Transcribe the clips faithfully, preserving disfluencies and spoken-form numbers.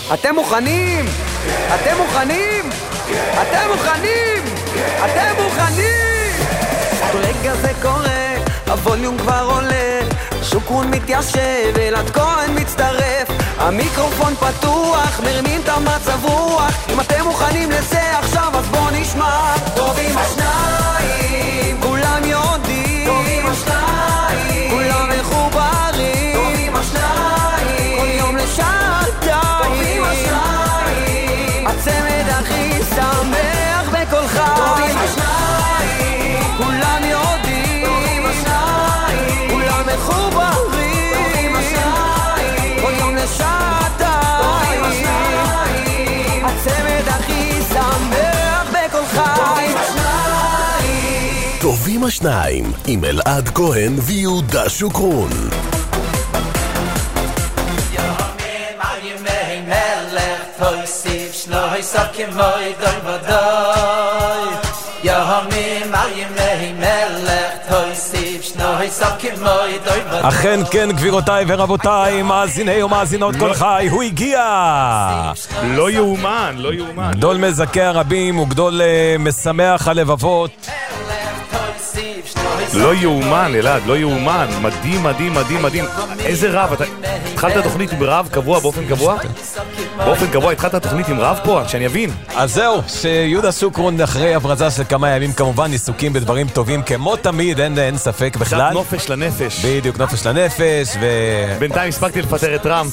אתם מוכנים? אתם מוכנים? אתם מוכנים? אתם מוכנים? רגע זה קורה, הווליום כבר עולה, שוקרון מתיישב, אלעד כהן מצטרף, המיקרופון פתוח, מרמים את המצב רוח. אם אתם מוכנים לזה עכשיו אז בוא נשמע. טובים השניים, כולם יודעים, טובים השניים, כולם מחוברים, טובים השניים, כל יום לשעתיים, טובים השניים, הצמד הכי שמח בכל חי, טובים השניים, כולם יודעים, טובים השניים, כולם מחוברים, טובים השניים, כל יום לשעתיים, הצמד הכי שמח בכל חי. טובים השניים עם אלעד כהן ויהודה שוקרון. אכן כן, גבירותיי ורבותיי, מאזיני ומאזינות כל חי, הוא הגיע. לא יאומן, לא יאומן. גדול מזכה הרבים וגדול משמח הלבבות. לא יאומן, אלעד, לא יאומן. מדהים, מדהים, מדהים, מדהים. איזה רב, אתה התחלת תוכנית עם רב קבוע, באופן קבוע? באופן קבוע, התחלת תוכנית עם רב פה, שאני אבין. אז זהו, שיהודה שוקרון אחרי הברזה של כמה ימים כמובן עיסוקים בדברים טובים כמו תמיד, אין, אין ספק בכלל. נופש לנפש. בדיוק, נופש לנפש ו... בינתיים הספקתי לפטר את טראמפ.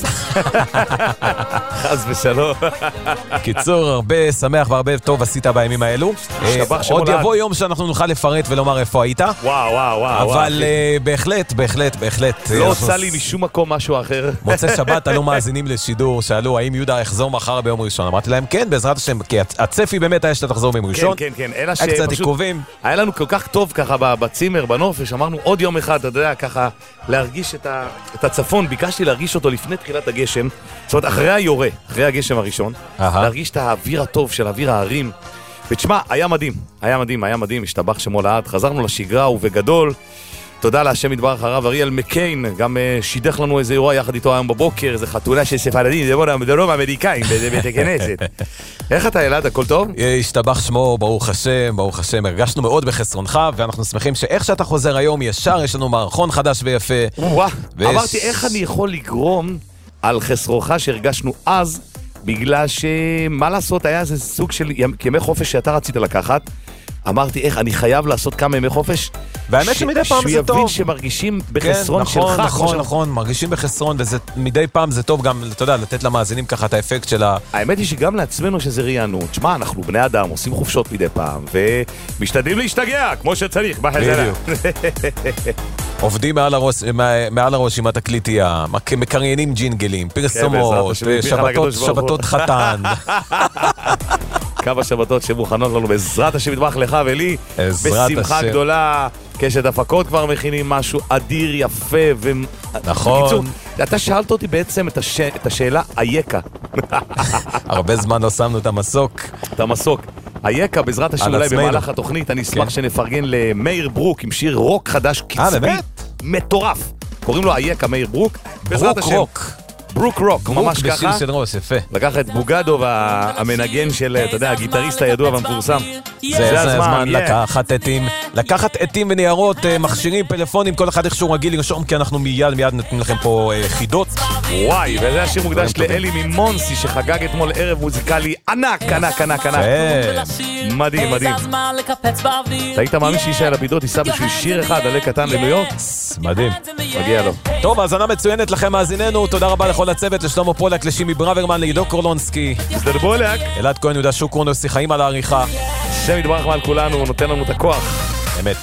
חס ושלום. קיצור, הרבה שמח והרבה טוב עשית בימים האלו. עוד יבוא יום שאנחנו נוכל לפרט ולומר איפה היית. וואו, וואו, וואו. אבל בהחלט, בהחלט, בהחלט. לא עושה לי משום מקום משהו אחר. מוצא שבת עלו מאזינים לשידור, שאלו האם יהודה יחזור מחר ביום ראשון. אמרתי להם כן, בעזרת השם, כי הצפי באמת היה שאתה תחזור ביום ראשון. כן, כן, כן. אלא היה קצת עיכובים. היה לנו כל כך טוב ככה בצימר, בנופש, אמרנו עוד יום אחד, אתה יודע, ככה להרגיש את הצפון. ביקשתי להרגיש אותו לפני תחילת הגשם, זאת אומרת, אחרי היורה, אחרי הגשם הראשון, להרגיש את האוויר הטוב של אוויר הערים. ותשמע, היה מדהים, היה מדהים, היה מדהים, השתבח שמו לעד, חזרנו לשגרה ובגדול, תודה להשם יתברך הרב אריאל מקיין, גם uh, שידך לנו איזה אירוע יחד איתו היום בבוקר, איזה חתונה של ספרדים, זה דרום אמריקאים, באיזה בית הכנסת. איך אתה אלעד, הכל טוב? השתבח שמו, ברוך השם, ברוך השם, הרגשנו מאוד בחסרונך, ואנחנו שמחים שאיך שאתה חוזר היום, ישר יש לנו מערכון חדש ויפה. וואו, אמרתי, איך אני יכול לגרום על חסרונך שהרגשנו אז, בגלל שמה לעשות, היה איזה סוג של ימי חופש שאתה רצית לקחת. אמרתי, איך, אני חייב לעשות כמה ימי חופש. והאמת שמדי פעם זה טוב. שהוא יבין שמרגישים בחסרון שלך. נכון, נכון, נכון, מרגישים בחסרון, ומדי פעם זה טוב גם, אתה יודע, לתת למאזינים ככה את האפקט של ה... האמת היא שגם לעצמנו שזה רעננות. תשמע, אנחנו בני אדם, עושים חופשות מדי פעם, ומשתדלים להשתגע, כמו שצריך, בחזרה. עובדים מעל הראש עם התקליטייה, מקריינים ג'ינגלים, פרסומות, שבתות חתן. כמה שבתות שמוכנות לנו בעזרת השם יתברך לך ולי, בשמחה גדולה, קשת הפקות כבר מכינים משהו אדיר, יפה ו... נכון. בקיצור, אתה שאלת אותי בעצם את, הש... את השאלה איקה. הרבה זמן לא שמנו את המסוק. את המסוק. איקה בעזרת השם אולי במהלך התוכנית, אני אשמח שנפרגן למאיר ברוק עם שיר רוק חדש קצבי, מטורף. קוראים לו איקה מאיר ברוק. ברוק רוק. ברוק רוק, ממש ככה. בשיר של ראש, יפה. לקח את בוגדו והמנגן של, אתה יודע, הגיטריסט הידוע והמפורסם. זה הזמן לקחת עטים, לקחת עטים וניירות, מכשירים, פלאפונים, כל אחד איכשהו רגיל לרשום, כי אנחנו מיד מיד נותנים לכם פה חידות. וואי, וזה השיר מוקדש לאלי ממונסי, שחגג אתמול ערב מוזיקלי ענק, ענק, ענק, ענק. מדהים, מדהים. אתה היית מאמין שישי לפידות ייסע בשביל שיר אחד עלי קטן לניו יורק? מדהים. מגיע לו. טוב, האזנה מצוינת לכם מאזיננו, תודה רבה לכל הצוות, לשלמה פולק, לשימי ברוורמן, לעידו קורלונסקי. תודה פולק. אלעד כהן, יהודה שוקרון, עושים חיים על העריכה. השם יתברך מעל כולנו, הוא נותן לנו את הכוח. אמת.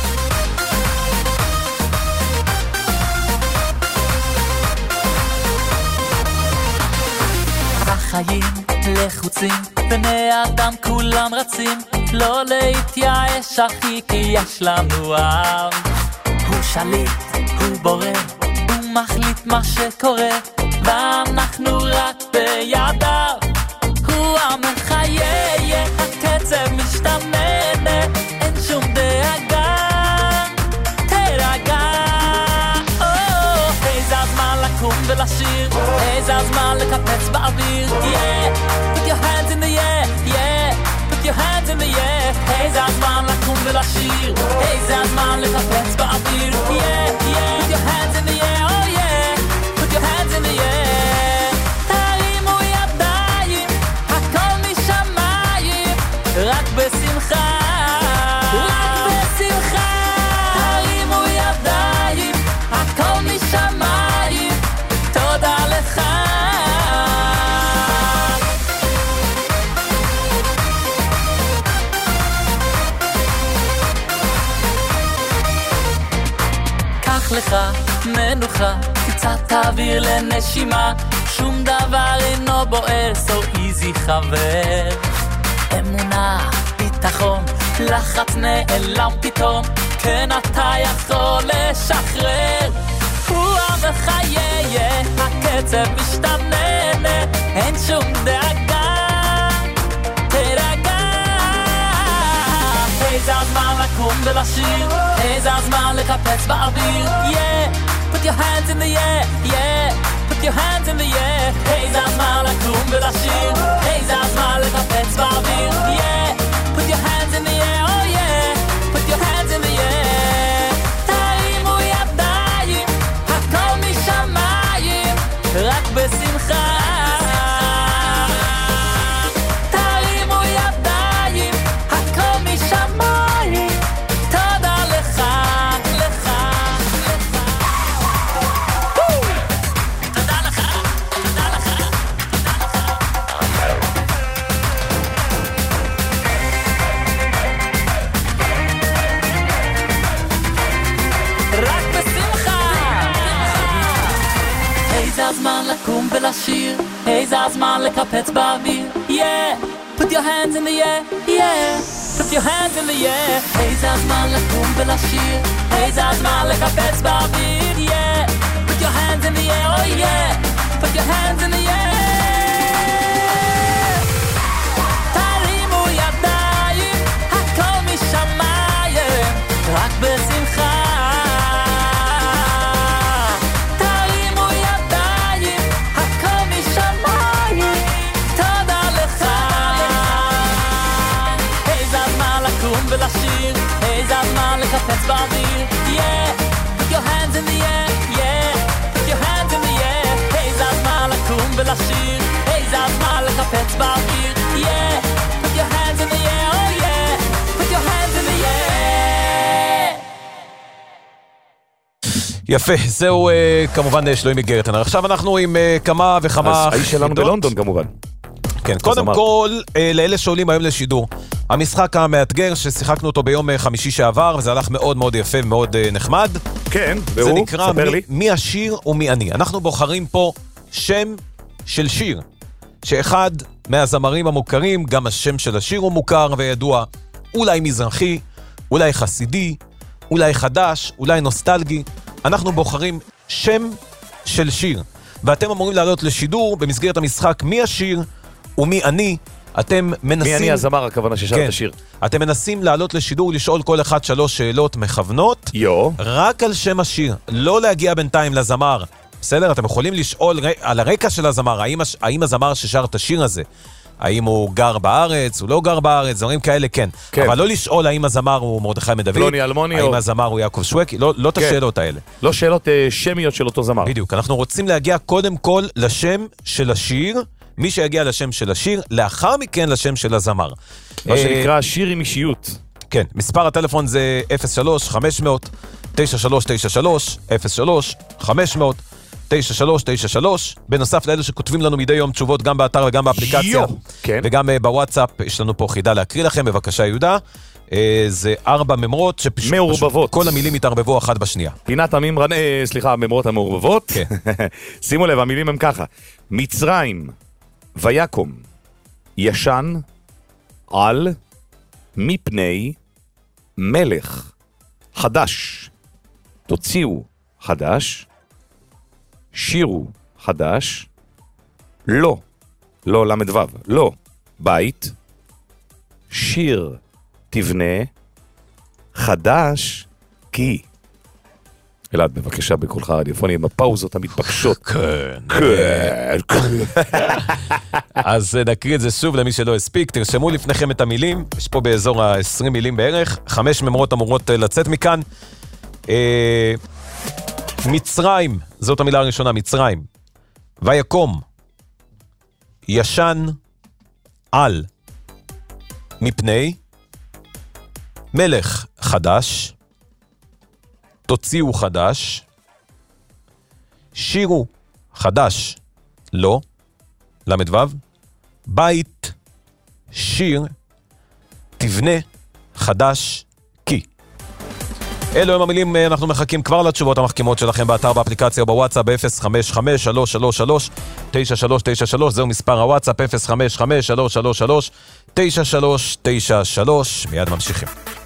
החיים לחוצים, בני אדם כולם רצים, לא להתייאש אחי, כי יש לנו אב. הוא שליט, הוא בורא, הוא מחליט מה שקורה, ואנחנו רק בידיו. הוא המחיה, הקצב משתנה, אין שום דאגה, תרגע. איזה הזמן לקום ולשיר, היי זה הזמן לקפץ באוויר, yeah, put your hands in the air, yeah, put your hands in the air, היי זה הזמן לקום ולשיר, היי זה הזמן לקפץ באוויר, yeah, yeah, put your hands in the air, oh yeah, put your hands in the air, תרימו ידיים, הכל משמיים, רק בשמחה, רק בשמחה, תרימו ידיים, הכל משמיים, תודה לך. קח לך מנוחה, קצת אוויר לנשימה, שום דבר אינו בוער, so easy חבר. אמונה, ביטחון, לחץ נעלם פתאום, כן אתה יכול לשחרר. הוא המחיה, הקצב משתנה, אין שום דאגה, תרגע. איזה הזמן לקום ולשיר, איזה הזמן לקפץ באוויר, yeah, put your hands in the air, yeah, put your hands in the air, איזה הזמן לקום ולשיר, איזה הזמן לקפץ באוויר, yeah, put your hands in the air, oh yeah, put your hands in the air, תרימו ידיים, הכל משמיים, רק בשמחה, תרימו ידיים, הכל משמיים, תודה לך, לך, לך, תודה לך, תודה לך, רק בשמחה. איזה הזמן לקום ולשיר, איזה הזמן לקפץ באוויר, yeah, put your hands in the air, yeah, put your hands in the air, איזה הזמן לקום ולשיר, איזה הזמן לקפץ באוויר, yeah, put your hands in the air, oh yeah, put your hands in the air, תרימו ידיים, הכל משמיים, רק בשמחה, תרימו ידיים, הכל משמיים, תודה לך. איזה הזמן לקום ולשיר, איזה הזמן לקפץ באוויר, yeah, put your hands in the air, yeah, put your hands in the air, איזה הזמן לקום ולשיר, איזה הזמן לקפץ באוויר, yeah, put your hands in the air, oh yeah, put your hands in the air. יפה, זהו כמובן שלוים מגרטן. עכשיו אנחנו עם כמה וכמה אז האיש שלנו בלונדון כמובן. כן, קודם כל, לאלה שעולים היום לשידור, המשחק המאתגר ששיחקנו אותו ביום חמישי שעבר, וזה הלך מאוד מאוד יפה, מאוד נחמד. כן, והוא, זה נקרא ספר מי, לי. מי השיר ומי אני. אנחנו בוחרים פה שם של שיר, שאחד מהזמרים המוכרים, גם השם של השיר הוא מוכר וידוע, אולי מזרחי, אולי חסידי, אולי חדש, אולי נוסטלגי. אנחנו בוחרים שם של שיר, ואתם אמורים לעלות לשידור במסגרת המשחק מי השיר ומי אני. אתם מנסים... מי אני הזמר, הכוונה ששר כן. את השיר. אתם מנסים לעלות לשידור, לשאול כל אחד שלוש שאלות מכוונות. יו. רק על שם השיר, לא להגיע בינתיים לזמר. בסדר? אתם יכולים לשאול על הרקע של הזמר, האם, האם הזמר ששר את השיר הזה, האם הוא גר בארץ, הוא לא גר בארץ, דברים כאלה, כן. כן. אבל לא לשאול האם הזמר הוא מרדכי מדוד, פלוני אלמוני, האם או... הזמר הוא יעקב שווקי, לא, לא כן. את השאלות האלה. לא שאלות אה, שמיות של אותו זמר. בדיוק, אנחנו רוצים להגיע קודם כל לשם של השיר, מי שיגיע לשם של השיר, לאחר מכן לשם של הזמר. מה שנקרא שיר עם אישיות. כן, מספר הטלפון זה אפס שלוש חמש אפס אפס תשע שלוש תשע שלוש, אפס שלוש חמש אפס אפס תשע שלוש תשע שלוש, בנוסף לאלה שכותבים לנו מדי יום תשובות גם באתר וגם באפליקציה, יו, כן. וגם בוואטסאפ. יש לנו פה חידה להקריא לכם, בבקשה יהודה. זה ארבע ממרות שפשוט מעורבבות. כל המילים התערבבו אחת בשנייה. פינת הממרן, אה, סליחה, הממרות המעורבבות. כן. שימו לב, המילים הם ככה: מצרים, ויקום, ישן, על, מפני, מלך, חדש, תוציאו, חדש, שירו, חדש, לא, לא למדו, לא, בית, שיר, תבנה, חדש, כי. אלעד, בבקשה, בקולך הרדיופוני, עם הפאוזות המתבקשות. כן. אז נקריא את זה שוב למי שלא הספיק. תרשמו לפניכם את המילים, יש פה באזור ה-עשרים מילים בערך, חמש ממרות אמורות לצאת מכאן. מצרים, זאת המילה הראשונה, מצרים. ויקום, ישן, על, מפני, מלך חדש, תוציאו חדש, שירו חדש, לא, למדו, בית, שיר, תבנה חדש, כי. אלו הם המילים, אנחנו מחכים כבר לתשובות המחכימות שלכם באתר, באפליקציה או בוואטסאפ ב-אפס חמש חמש שלוש שלוש שלוש תשע שלוש תשע שלוש, זהו מספר הוואטסאפ אפס חמש חמש שלוש שלוש שלוש תשע שלוש תשע שלוש. מיד ממשיכים.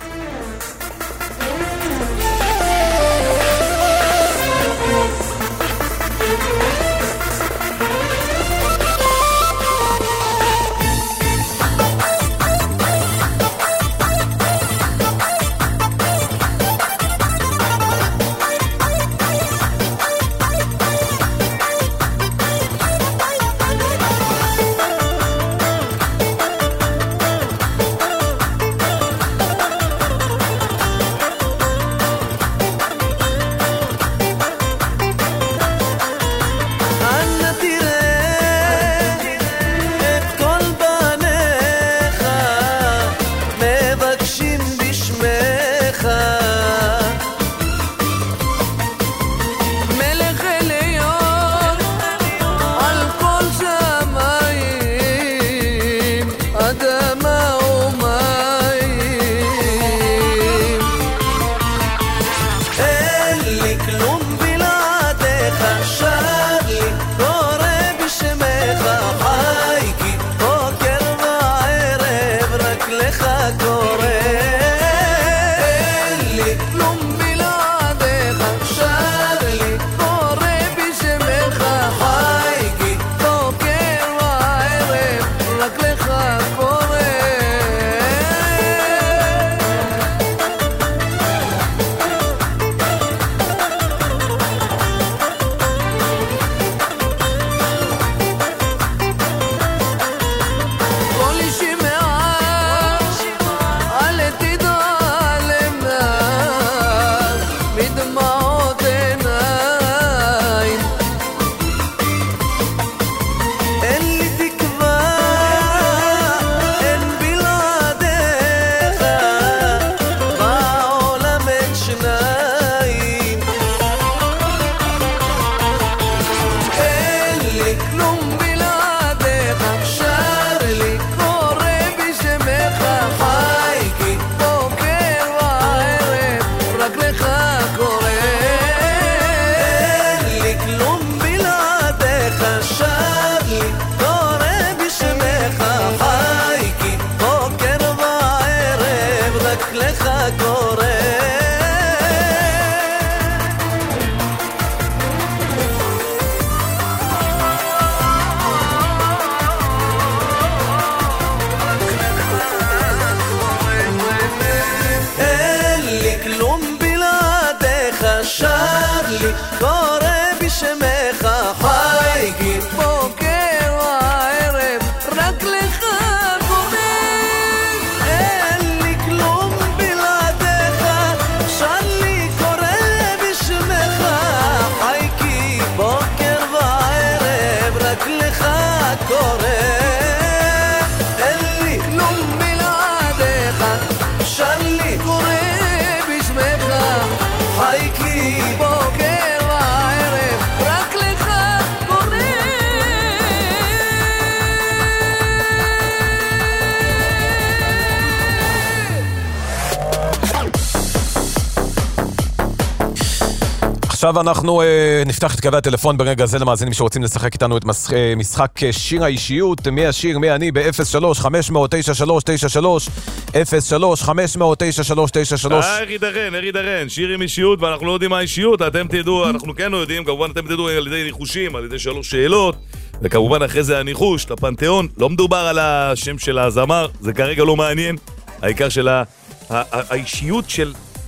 עכשיו אנחנו אה, נפתח את קווי הטלפון ברגע זה למאזינים שרוצים לשחק איתנו את משחק, אה, משחק שיר האישיות. מי השיר, מי אני, ב-אפס שלוש חמש תשע שלוש תשע שלוש אפס שלוש חמש תשע שלוש תשע שלוש. אה, ארי דרן, ארי דרן, שיר עם אישיות, ואנחנו לא יודעים מה האישיות, אתם תדעו, אנחנו כן לא יודעים, כמובן אתם תדעו על ידי ניחושים, על ידי שלוש שאלות, וכמובן אחרי זה הניחוש, לפנתיאון, לא מדובר על השם של הזמר, זה כרגע לא מעניין, העיקר של האישיות של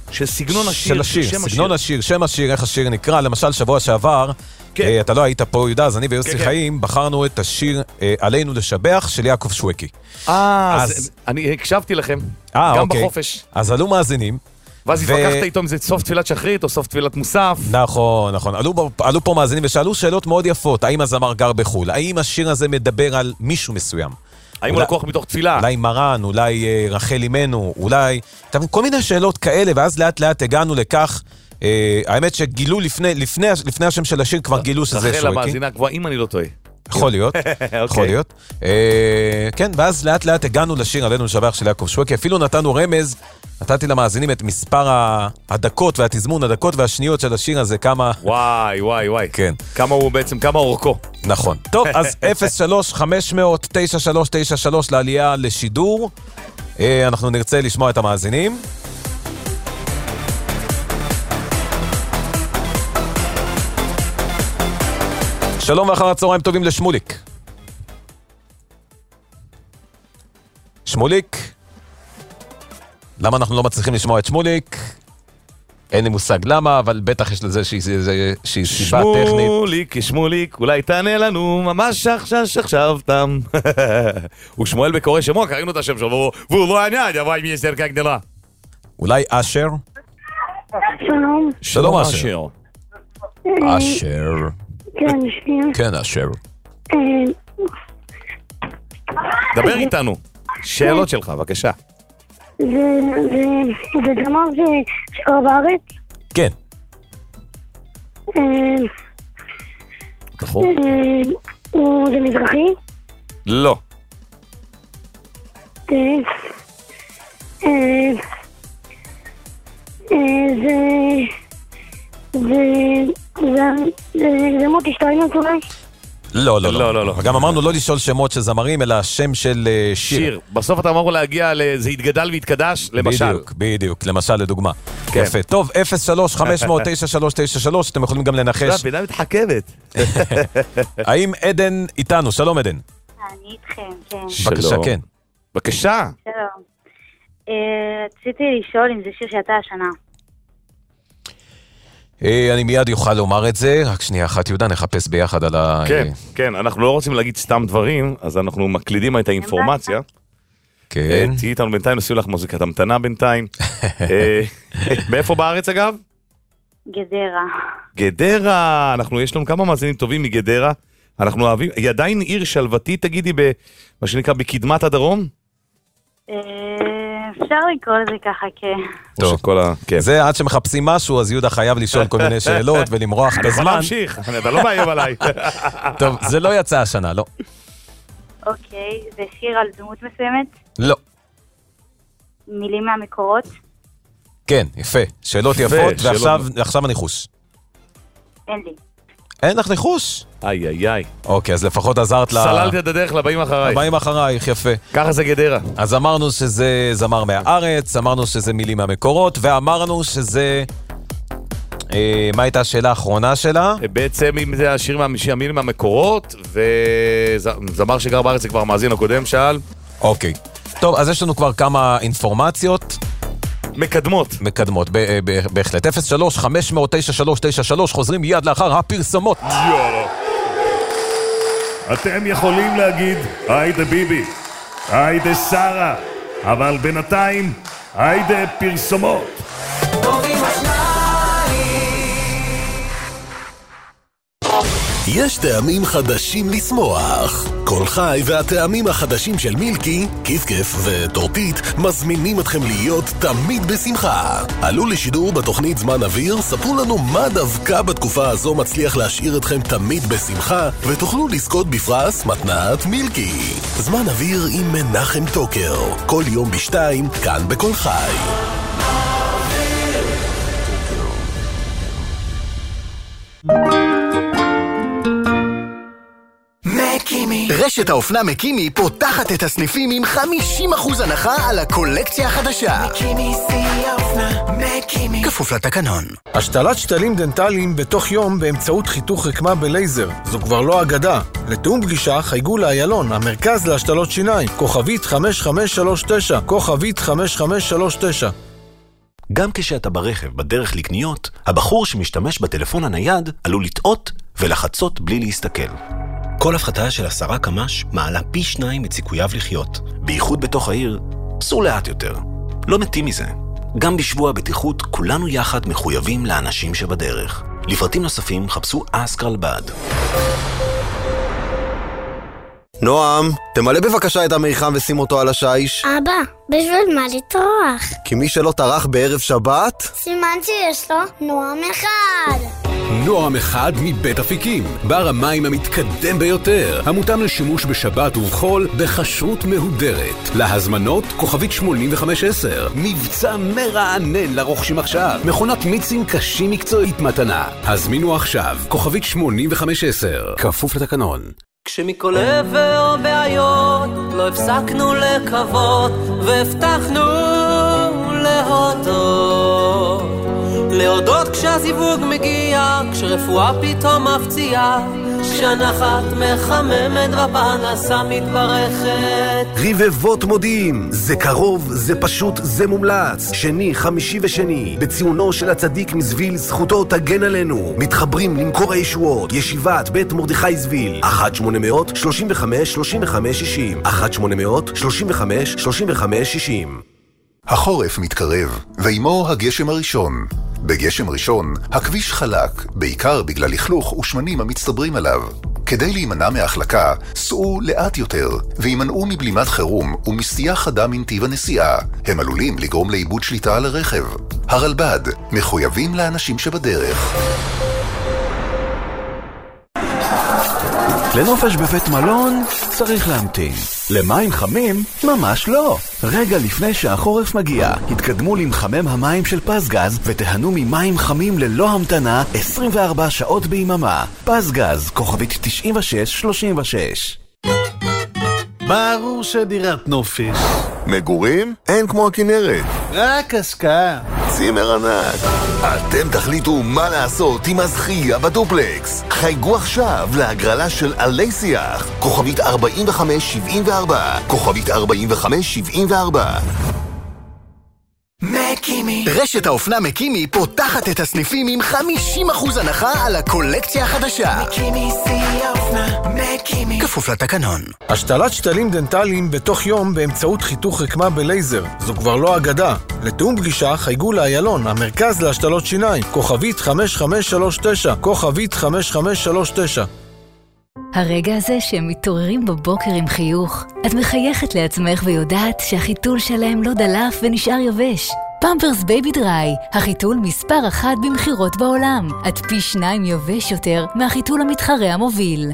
של סגנון השיר. של השיר, סגנון השיר, שם השיר, איך השיר נקרא. למשל, שבוע שעבר, כן. אתה לא היית פה, יהודה, אז אני ויוסי כן, חיים כן. בחרנו את השיר עלינו לשבח של יעקב שווקי. אה, אז... אני הקשבתי לכם, 아, גם אוקיי. בחופש. אז עלו מאזינים. ואז ו... התווכחת איתו אם זה סוף תפילת שחרית או סוף תפילת מוסף. נכון, נכון. עלו, עלו פה מאזינים ושאלו שאלות מאוד יפות. האם הזמר גר בחול? האם השיר הזה מדבר על מישהו מסוים? האם הוא לקוח מתוך תפילה? אולי מרן, אולי אה, רחל אימנו, אולי... כל מיני שאלות כאלה, ואז לאט לאט הגענו לכך, אה, האמת שגילו לפני, לפני, לפני השם של השיר כבר גילו שזה שווקי. רחל המאזינה גבוהה, אם אני לא טועה. יכול להיות, יכול להיות. אה, כן, ואז לאט לאט הגענו לשיר עלינו לשבח של יעקב שווקי, אפילו נתנו רמז, נתתי למאזינים את מספר הדקות והתזמון, הדקות והשניות של השיר הזה, כמה... וואי, וואי, וואי. כן. כמה הוא בעצם, כמה אורכו. נכון. טוב, אז אפס שלוש חמש אפס אפס תשע שלוש תשע שלוש לעלייה לשידור. אנחנו נרצה לשמוע את המאזינים. שלום ואחר הצהריים טובים לשמוליק. שמוליק? למה אנחנו לא מצליחים לשמוע את שמוליק? אין לי מושג למה, אבל בטח יש לזה שהיא סיבה טכנית. שמוליק, שמוליק, אולי תענה לנו ממש עכשיו עכשיו תם. הוא שמואל בקורא שמו, קראינו את השם שלו, והוא לא ענה, דווי מייסר כגדלה. אולי אשר? שלום. שלום אשר. אשר. כן, שנייה. כן, אשר. דבר איתנו. שאלות שלך, בבקשה. זה זמר שקרה בארץ? כן. נכון. זה מזרחי? לא. זה... זה מוטי שטיינמן אולי? לא, לא, לא, לא, לא. גם אמרנו לא לשאול שמות של זמרים, אלא שם של שיר. שיר. בסוף אתה אמרו להגיע לזה התגדל והתקדש, למשל. בדיוק, בדיוק, למשל, לדוגמה. יפה. טוב, אפס שלוש חמש אפס אפס תשע שלוש תשע שלוש, אתם יכולים גם לנחש. בינה מתחכבת. האם עדן איתנו? שלום עדן. אני איתכם, כן. בבקשה, כן. בבקשה. שלום. רציתי לשאול אם זה שיר שאתה השנה. אני מיד יוכל לומר את זה, רק שנייה אחת יהודה, נחפש ביחד על ה... כן, כן, אנחנו לא רוצים להגיד סתם דברים, אז אנחנו מקלידים את האינפורמציה. כן. תהיי איתנו בינתיים, עשו לך מוזיקת המתנה בינתיים. מאיפה בארץ אגב? גדרה. גדרה, אנחנו, יש לנו כמה מאזינים טובים מגדרה, אנחנו אוהבים, היא עדיין עיר שלוותי, תגידי, מה שנקרא, בקדמת הדרום? אפשר לקרוא לזה ככה, כן. טוב, זה עד שמחפשים משהו, אז יהודה חייב לשאול כל מיני שאלות ולמרוח בזמן. אני יכול להמשיך, אתה לא מאיים עליי. טוב, זה לא יצא השנה, לא. אוקיי, זה שיר על דמות מסוימת? לא. מילים מהמקורות? כן, יפה. שאלות יפות, ועכשיו הניחוש. אין לי. אין לך ניחוש? איי איי איי. אוקיי, אז לפחות עזרת לה... סללתי את הדרך לבאים אחריי. לבאים אחרייך, יפה. ככה זה גדרה. אז אמרנו שזה זמר מהארץ, אמרנו שזה מילים מהמקורות, ואמרנו שזה... אה, מה הייתה השאלה האחרונה שלה? בעצם אם זה השיר מהמילים מהמקורות, וזמר שגר בארץ זה כבר מאזין הקודם שאל. אוקיי. טוב, אז יש לנו כבר כמה אינפורמציות. מקדמות. מקדמות, בהחלט. אפס שלוש חמש אפס אפס תשע שלוש תשע שלוש, חוזרים מיד לאחר הפרסומות. יאללה. אתם יכולים להגיד, היידה ביבי, היידה שרה, אבל בינתיים, היידה פרסומות. יש טעמים חדשים לשמוח. כל חי והטעמים החדשים של מילקי, כיף כיף וטורטית מזמינים אתכם להיות תמיד בשמחה. עלו לשידור בתוכנית זמן אוויר, ספרו לנו מה דווקא בתקופה הזו מצליח להשאיר אתכם תמיד בשמחה, ותוכלו לזכות בפרס מתנת מילקי. זמן אוויר עם מנחם טוקר, כל יום בשתיים, כאן בכל חי. מקימי. רשת האופנה מקימי פותחת את הסניפים עם חמישים אחוז הנחה על הקולקציה החדשה. מקימי שיא האופנה, מקימי. כפוף לתקנון. השתלת שתלים דנטליים בתוך יום באמצעות חיתוך רקמה בלייזר. זו כבר לא אגדה. לתאום פגישה חייגו לאיילון, המרכז להשתלות שיניים. כוכבית חמש חמש שלוש תשע, כוכבית חמש חמש שלוש תשע. גם כשאתה ברכב בדרך לקניות, הבחור שמשתמש בטלפון הנייד עלול לטעות ולחצות בלי להסתכל. כל הפחתה של עשרה קמ"ש מעלה פי שניים את סיכוייו לחיות. בייחוד בתוך העיר, סעו לאט יותר. לא מתים מזה. גם בשבוע הבטיחות כולנו יחד מחויבים לאנשים שבדרך. לפרטים נוספים חפשו אסק רלב"ד. נועם, תמלא בבקשה את המיחם ושים אותו על השיש. אבא, בשביל מה לטרוח? כי מי שלא טרח בערב שבת... סימן שיש לו נועם אחד. נועם אחד מבית אפיקים, בר המים המתקדם ביותר, המותאם לשימוש בשבת ובחול בכשרות מהודרת. להזמנות כוכבית שמונים וחמש עשר. מבצע מרענן לרוכשים עכשיו. מכונת מיצים קשים מקצועית מתנה. הזמינו עכשיו כוכבית שמונים וחמש עשר. כפוף לתקנון. כשמכל עבר בעיות לא הפסקנו לקוות והבטחנו להודות להודות כשהזיווג מגיע, כשרפואה פתאום מפציעה, כשהנחת מחממת והפרנסה מתברכת. רבבות מודיעים, זה קרוב, זה פשוט, זה מומלץ. שני, חמישי ושני, בציונו של הצדיק מזוויל, זכותו תגן עלינו. מתחברים למקור הישועות, ישיבת בית מרדכי זוויל. אחת שמונה מאות שלושים וחמש שלושים וחמש שישים. אחת שמונה מאות שלושים וחמש שלושים וחמש שישים. החורף מתקרב, ועמו הגשם הראשון. בגשם ראשון, הכביש חלק, בעיקר בגלל לכלוך ושמנים המצטברים עליו. כדי להימנע מהחלקה, סעו לאט יותר, וימנעו מבלימת חירום ומסטייה חדה מנתיב הנסיעה. הם עלולים לגרום לאיבוד שליטה על הרכב. הרלב"ד, מחויבים לאנשים שבדרך. לנופש בבית מלון צריך להמתין. למים חמים? ממש לא. רגע לפני שהחורף מגיע, התקדמו למחמם המים של פסגז ותהנו ממים חמים ללא המתנה עשרים וארבע שעות ביממה. פסגז, כוכבית תשעים ושש שלושים ושש. ברור שדירת נופש. מגורים? אין כמו הכנרת. רק השקעה. צימר ענק. אתם תחליטו מה לעשות עם הזכייה בדופלקס. חייגו עכשיו להגרלה של עלי שיח. כוכבית ארבעים וחמש שבעים וארבע. כוכבית ארבעים וחמש שבעים וארבע. מקימי. רשת האופנה מקימי פותחת את הסניפים עם חמישים אחוז הנחה על הקולקציה החדשה. מקימי שיא האופנה, מקימי. כפוף לתקנון. השתלת שתלים דנטליים בתוך יום באמצעות חיתוך רקמה בלייזר. זו כבר לא אגדה. לתאום פגישה חייגו לאיילון, המרכז להשתלות שיניים. כוכבית חמש חמש שלוש תשע. כוכבית חמש חמש שלוש תשע. הרגע הזה שהם מתעוררים בבוקר עם חיוך, את מחייכת לעצמך ויודעת שהחיתול שלהם לא דלף ונשאר יבש. פמפרס בייבי דריי, החיתול מספר אחת במחירות בעולם. עד פי שניים יבש יותר מהחיתול המתחרה המוביל.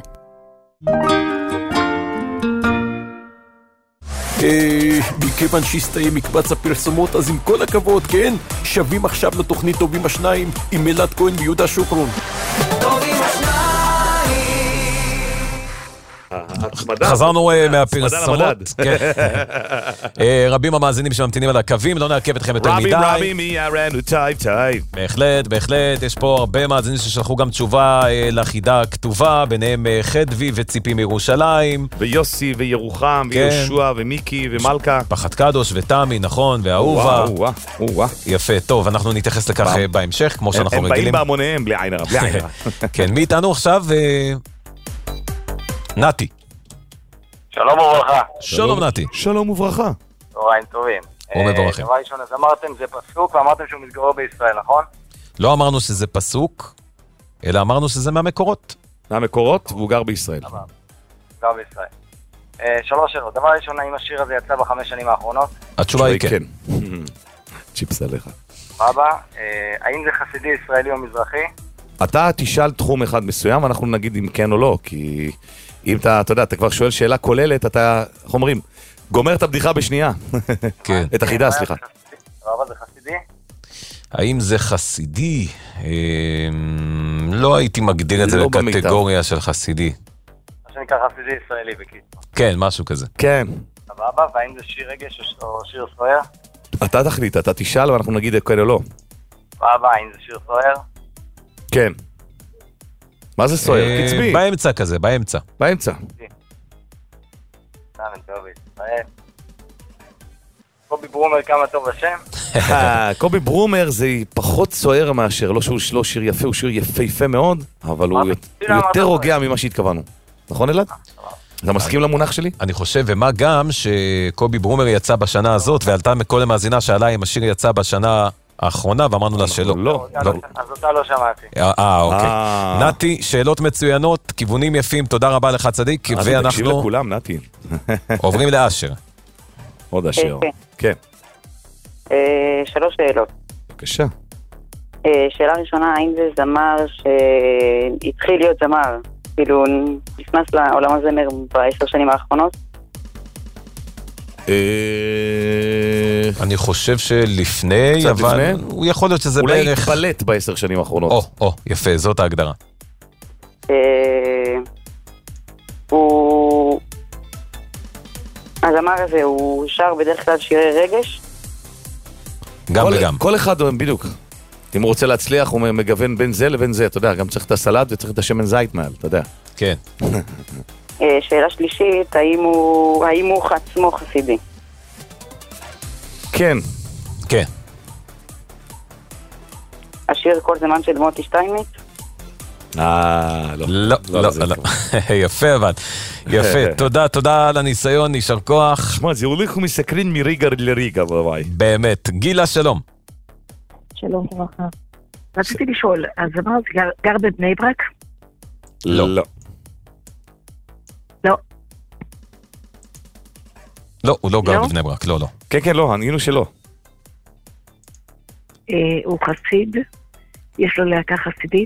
מכיוון שהסתיים מקבץ הפרסומות, אז עם כל הכבוד, כן? שווים עכשיו לתוכנית טובים השניים עם אלעד כהן ויהודה שוקרון. טובים השניים. חזרנו מהפרסומות. רבים המאזינים שממתינים על הקווים, לא נעכב אתכם יותר מדי. רבים רבים מי ירנו טייב טייב. בהחלט, בהחלט, יש פה הרבה מאזינים ששלחו גם תשובה לחידה הכתובה, ביניהם חדווי וציפי מירושלים. ויוסי וירוחם ויהושע ומיקי ומלכה. פחת קדוש ותמי, נכון, והאהובה. יפה, טוב, אנחנו נתייחס לכך בהמשך, כמו שאנחנו רגילים. הם באים בהמוניהם, בלי עין הרע, בלי עין הרע. כן, מי איתנו עכשיו? נתי. שלום וברכה. שלום נתי. שלום וברכה. צהריים טובים. ומבורכים. דבר ראשון, אז אמרתם זה פסוק ואמרתם שהוא מתגורר בישראל, נכון? לא אמרנו שזה פסוק, אלא אמרנו שזה מהמקורות. מהמקורות, והוא גר בישראל. גר בישראל. שלוש שאלות. דבר ראשון, האם השיר הזה יצא בחמש שנים האחרונות? התשובה היא כן. צ'יפס עליך. אבא, האם זה חסידי ישראלי או מזרחי? אתה תשאל תחום אחד מסוים, אנחנו נגיד אם כן או לא, כי אם אתה, אתה יודע, אתה כבר שואל שאלה כוללת, אתה, איך אומרים, גומר את הבדיחה בשנייה. כן. את החידה, סליחה. אבא, זה חסידי? האם זה חסידי? לא הייתי מגדיר את זה בקטגוריה של חסידי. מה שנקרא חסידי ישראלי בקיצור. כן, משהו כזה. כן. אבא, והאם זה שיר רגש או שיר סוער? אתה תחליט, אתה תשאל ואנחנו נגיד כן או לא. אבא, האם זה שיר סוער? כן. מה זה סוער? קצבי. באמצע כזה, באמצע. באמצע. קובי ברומר, כמה טוב השם. קובי ברומר זה פחות סוער מאשר, לא שהוא לא שיר יפה, הוא שיר יפהפה מאוד, אבל הוא יותר רוגע ממה שהתכוונו. נכון אלעד? אתה מסכים למונח שלי? אני חושב, ומה גם שקובי ברומר יצא בשנה הזאת, ועלתה מכל המאזינה שעלה אם השיר יצא בשנה האחרונה, ואמרנו לה שלא. לא. אז אותה לא שמעתי. אה, אוקיי. נתי, שאלות מצוינות, כיוונים יפים, תודה רבה לך צדיק, ואנחנו... תקשיב לכולם, נתי. עוברים לאשר. עוד אשר. כן. שלוש שאלות. בבקשה. שאלה ראשונה, האם זה זמר שהתחיל להיות זמר? כאילו, נכנס לעולם הזמר בעשר שנים האחרונות? אני חושב שלפני, אבל הוא יכול להיות שזה בערך... אולי התפלט בעשר שנים האחרונות. או, או, יפה, זאת ההגדרה. הוא... הזמר הזה, הוא שר בדרך כלל שירי רגש? גם וגם. כל אחד, בדיוק. אם הוא רוצה להצליח, הוא מגוון בין זה לבין זה, אתה יודע, גם צריך את הסלט וצריך את השמן זית מעל, אתה יודע. כן. שאלה שלישית, האם הוא, האם הוא עצמו חסידי? כן. כן. השיר כל זמן של מוטי שטיינמיץ? אה, לא. לא, לא, לא. יפה אבל. יפה, תודה, תודה על הניסיון, יישר כוח. שמע, זה הולך ומסקרין מריגה לריגה, בוואי. באמת. גילה, שלום. שלום וברכה. רציתי לשאול, הזמר הזה גר בבני ברק? לא. לא. לא, הוא לא גר בבני ברק, לא, לא. כן, כן, לא, ענינו שלא. הוא חסיד? יש לו להקה חסידית?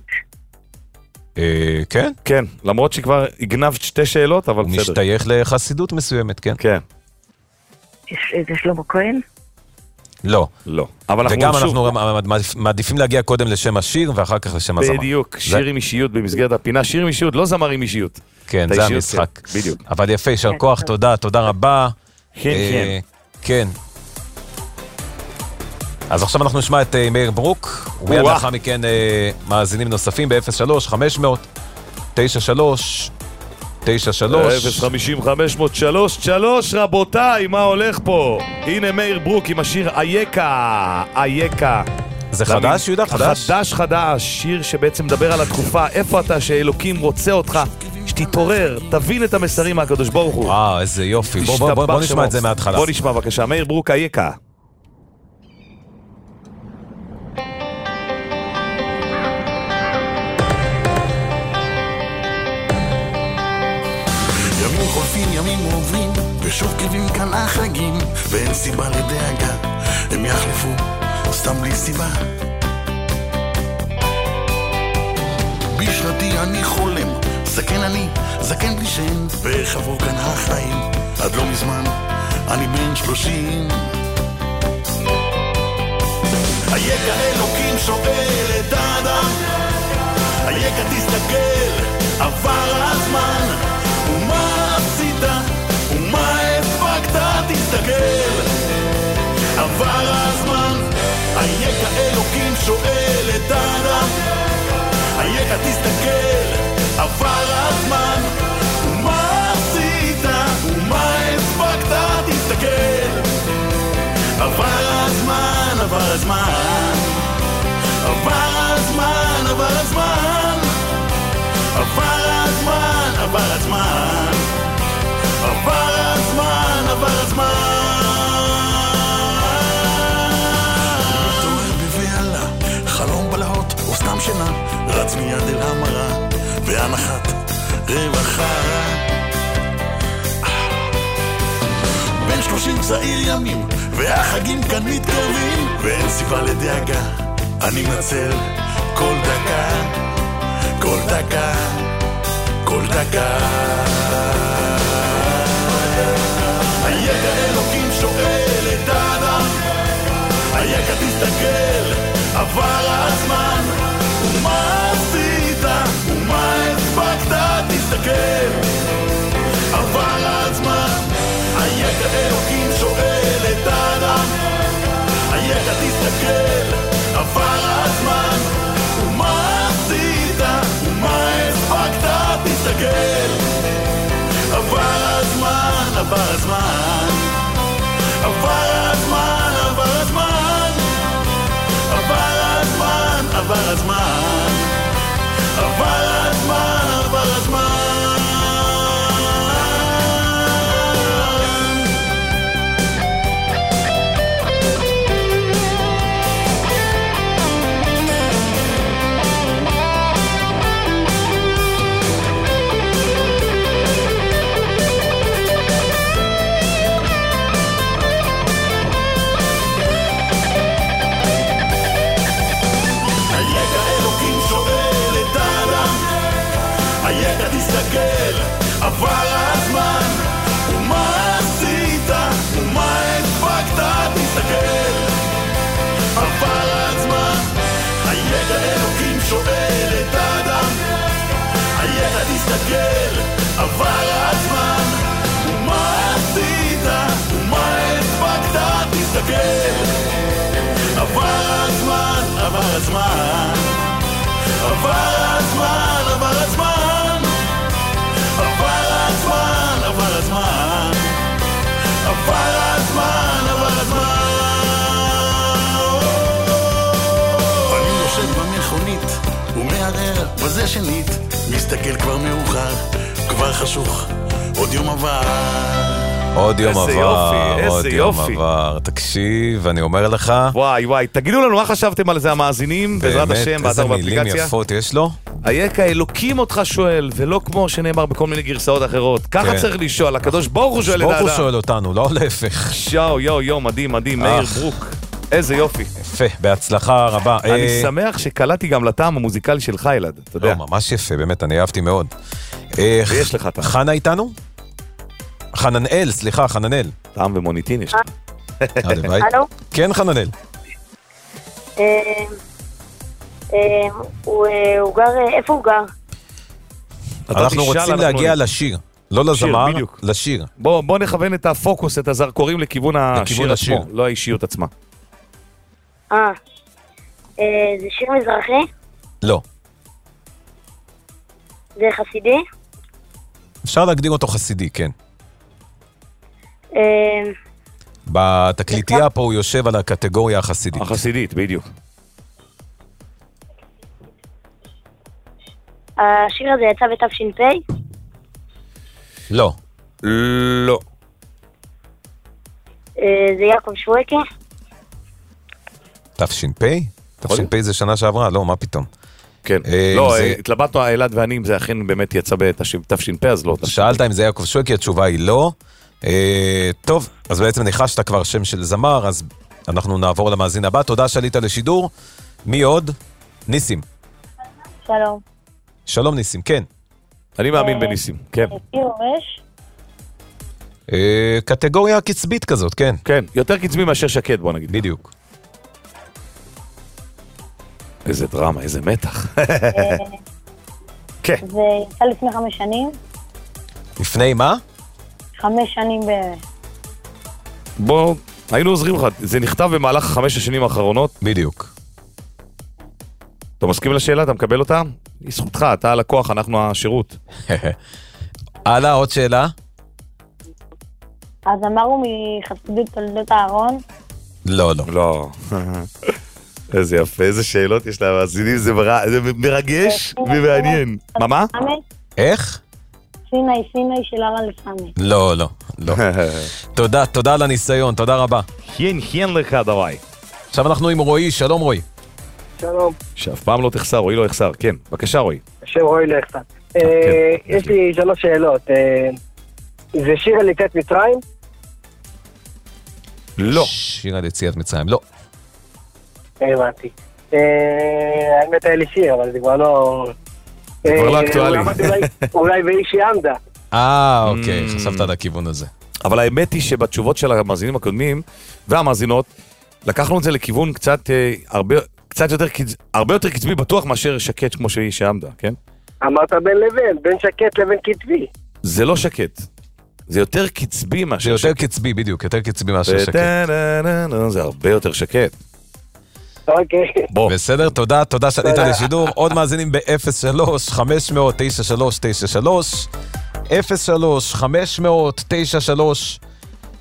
כן? כן, למרות שכבר הגנבת שתי שאלות, אבל בסדר. הוא משתייך לחסידות מסוימת, כן? כן. זה שלמה כהן? לא. לא. וגם אנחנו מעדיפים להגיע קודם לשם השיר, ואחר כך לשם הזמר. בדיוק, שיר עם אישיות במסגרת הפינה, שיר עם אישיות, לא זמר עם אישיות. כן, זה המשחק. בדיוק. אבל יפה, יישר כוח, תודה, תודה רבה. כן, כן. כן. אז עכשיו אנחנו נשמע את מאיר ברוק, ומיד לאחר מכן מאזינים נוספים ב-אפס שלוש חמש מאות תשע שלוש תשע שלוש אפס חמישים חמש מאות שלוש שלוש. רבותיי, מה הולך פה? הנה מאיר ברוק עם השיר אייקה, אייקה. זה חדש, יהודה? חדש? חדש, חדש. שיר שבעצם מדבר על התקופה, איפה אתה שאלוקים רוצה אותך, שתתעורר, תבין את המסרים מהקדוש ברוך הוא. אה, איזה יופי. בוא, בוא, בוא, בוא נשמע את זה מההתחלה. בוא נשמע בבקשה, מאיר ברוק, אייקה. ימים חולפים, ימים עוברים, ושוב קרבים כאן החגים, ואין סיבה לדאגה, הם יחלפו סתם בלי סיבה. בשלתי אני חולם, זקן אני, זקן בלי שן, וחברו כאן החיים, עד לא מזמן, אני בן שלושים. היקה אלוקים שואל את האדם, היקה תסתכל, עבר הזמן, ומה עשית, ומה הפקת, תסתכל, עבר הזמן. היקה אלוקים שואל את האדם, היקה תסתכל, עבר הזמן, ומה עשית, ומה הפקת, תסתכל, עבר הזמן, עבר הזמן, עבר הזמן, עבר הזמן, עבר הזמן, עבר הזמן, עבר הזמן, עבר הזמן. מתעורר בבהלה, חלום בלהות או סתם שינה, רץ מיד אל המראה והנחת רווחה. בין שלושים צעיר ימים והחגים כאן מתקרבים, ואין סיבה לדאגה, אני מנצל כל דקה, כל דקה, כל דקה. היקה אלוקים שואל את האדם, היקה תסתכל, עבר הזמן, ומה עשית, ומה הפקת, תסתכל, עבר הזמן. היקה אלוקים שואל את האדם, היקה תסתכל, עבר הזמן, ומה עשית, ומה הפקת, תסתכל, עבר הזמן, עבר הזמן, עבר הזמן. הזמן, עבר הזמן, עבר הזמן. תסתכל, עבר הזמן, ומה עשית, ומה הספקת, תסתכל, עבר הזמן, הידע אלוקים שואל את האדם, הידע תסתכל, עבר הזמן, ומה עשית, ומה הספקת, תסתכל, עבר הזמן, עבר הזמן, עבר הזמן, עבר הזמן, עבר הזמן, עבר הזמן, עבר הזמן, עבר הזמן. אני יושב במכונית ומערער בזה שנית, מסתכל כבר מאוחר, כבר חשוך, עוד יום עבר. עוד יום איזה עבר, יופי, איזה עוד יום יופי. עבר. תקשיב, אני אומר לך, וואי וואי, תגידו לנו מה חשבתם על זה המאזינים, בעזרת השם, באמת, באתר איזה מילים באפליקציה. יפות יש לו. אייכה, אלוקים אותך שואל, ולא כמו שנאמר בכל מיני גרסאות אחרות. ככה כן. צריך לשאול, הקדוש ברוך הוא שואל את ברוך הוא האדם. שואל אותנו, לא להפך. שואו, יו, יו, מדהים, מדהים, מאיר אך. ברוק. איזה יופי. יפה, בהצלחה רבה. אני אה, שמח שקלטתי גם לטעם המוזיקלי שלך, ילד, אתה יודע. לא, ממש יפה, באמת, אני אהבתי מאוד. אה, ויש לך טעם. חנה איתנו? חננאל, סליחה, חננאל. טעם ומוניטין יש לך. הלוואי. הלו? כן, חננאל. אה, אה, הוא אה, הוא גר, אה, איפה הוא גר? אנחנו תשאל, רוצים אנחנו להגיע נ- לשיר. לא שיר, לזמר, בדיוק. לשיר. בוא, בוא נכוון את הפוקוס, את הזרקורים לכיוון השיר השיר. עצמו, לא האישיות עצמה. אה, אה, זה שיר מזרחי? לא. זה חסידי? אפשר להגדיר אותו חסידי, כן. אה, בתקליטייה פה הוא יושב על הקטגוריה החסידית. החסידית, בדיוק. השיר הזה יצא בתש"פ? לא. לא. אה, זה יעקב שווקה? תש"פ? תש"פ זה שנה שעברה? לא, מה פתאום? כן. אה, לא, זה- אה, התלבטנו, אלעד ואני, אם זה אכן באמת יצא בתש"פ, אז לא. שאלת אם זה יעקב שווקי, התשובה היא לא. אה, טוב, אז בעצם ניחשת כבר שם של זמר, אז אנחנו נעבור למאזין הבא. תודה שעלית לשידור. מי עוד? ניסים. שלום. שלום ניסים, כן. אני מאמין בניסים, כן. שיר רומש? אה, קטגוריה קצבית כזאת, כן. כן, יותר קצבי מאשר שקט, בוא נגיד. בדיוק. איזה דרמה, איזה מתח. כן. זה יצא לפני חמש שנים? לפני מה? חמש שנים ב... בוא, היינו עוזרים לך. זה נכתב במהלך חמש השנים האחרונות. בדיוק. אתה מסכים לשאלה? אתה מקבל אותה? היא זכותך, אתה הלקוח, אנחנו השירות. הלאה, עוד שאלה? אז אמרו מחסידות תולדות הארון? לא, לא. לא. איזה יפה, איזה שאלות יש למאזינים, זה מר- זה מרגש ומעניין. מה, מה? איך? סיני, סיני של הרע לפני. לא, לא, לא. תודה, תודה על הניסיון, תודה רבה. חן חן לך דווי. עכשיו אנחנו עם רועי, שלום רועי. שלום. שאף פעם לא תחסר, רועי לא יחסר. כן, בבקשה רועי. השם רועי לחסן. יש לי שלוש שאלות. אה, זה שיר על יציאת מצרים? לא. שיר על יציאת מצרים, לא. הבנתי. אה, האמת היה לי שיר, אבל זה כבר לא... זה כבר לא אה, אקטואלי. אולי- אולי ואיש יעמדה. אה, אוקיי, חשבת על הכיוון הזה. אבל האמת היא שבתשובות של המאזינים הקודמים והמאזינות, לקחנו את זה לכיוון קצת אה, הרבה, קצת יותר, קצ- הרבה יותר קצבי בטוח מאשר שקט כמו שהיא שעמדה, כן? אמרת בין לבין, בין שקט לבין קצבי. זה לא שקט. זה יותר קצבי זה מאשר יותר שקט. קצבי, בדיוק, יותר קצבי מאשר שקט. ו- זה הרבה יותר שקט. אוקיי. בוא. בסדר, תודה, תודה שעלית תודה. לשידור. עוד מאזינים ב-אפס שלוש חמש אפס אפס תשע שלוש תשע שלוש אפס שלוש חמש אפס אפס תשע שלוש